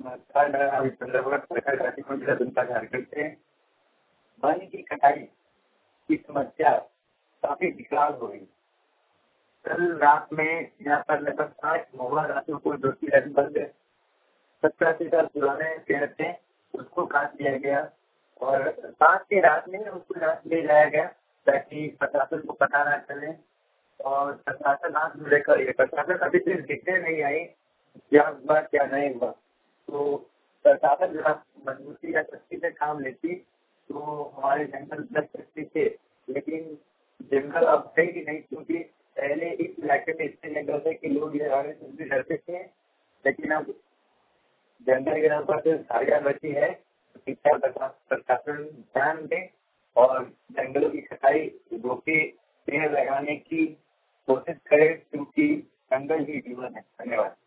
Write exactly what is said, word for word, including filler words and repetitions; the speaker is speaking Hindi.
नमस्कार, मेरा नाम चंद्र प्रकाश जनता झारखंड से। वन की कटाई की समस्या काफी विकराल हो गई। कल रात में यहाँ पर लगभग पांच महुआ रातों को जो कि लगभग सत्रह से साल पुराने पेड़ थे उसको काट दिया गया और साथ के रात में उसको रात ले जाया गया ताकि प्रशासन को पता न चले। और प्रशासन हाथ में लेकर ये प्रशासन अभी तक दिखने नहीं आई, क्या हुआ क्या नहीं हुआ। तो प्रशासन जरा मजबूती या सख्ती से काम लेती तो हमारे जंगल बच सकते थे, लेकिन जंगल अब है ही नहीं, क्योंकि पहले इस इलाके में इतने जंगल थे कि लोग ये आने से भी डरते थे, लेकिन अब जंगल के नाम पर जो झाड़ियाँ बची है शिक्षा प्रशासन ध्यान दे और जंगलों की कटाई रोके, पेड़ लगाने की कोशिश करे, क्योंकि जंगल ही जीवन है। धन्यवाद।